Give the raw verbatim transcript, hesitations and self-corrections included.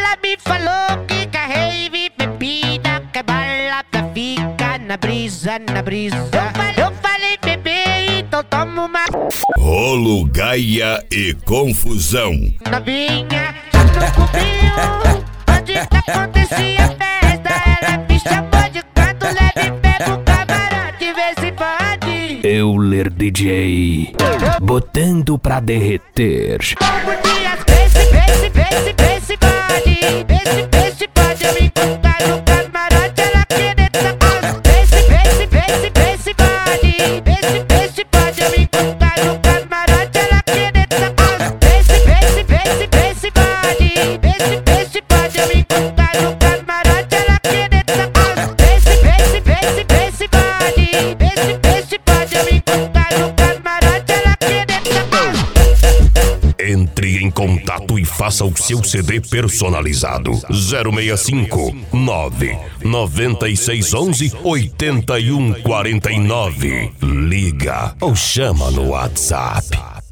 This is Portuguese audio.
Ela me falou que quer rave, bebida, quer bala pra ficar na brisa, na brisa. Eu falei, eu falei bebê, então toma uma. Rolo, gaia e confusão. Novinha, já descobriu onde que acontecia a festa. Ela me chamou de canto, leve, bebo, camarote, vê se pode. Euler D J, botando pra derreter. Vamos dias, vê se, vê se, vê se, vê se pode. Vê se, vê se pode eu me encontrar no camarote, ela querer tapar. Vê se, vê se, vê se, vê se pode. Vê se, vê se pode eu me encontrar no camarote, ela querer tapar. Vê se, vê se, vê se, vê se pode. Vê se, vê se pode eu me encontrar no camarote, ela querer tapar. Vê se, vê se, vê se, vê se pode. Vê se, vê se pode eu me encontrar no camarote, ela querer tapar. Entre em contato e faça o seu C D personalizado. zero seis cinco nove nove seis um um oito um quatro nove. Liga ou chama no WhatsApp.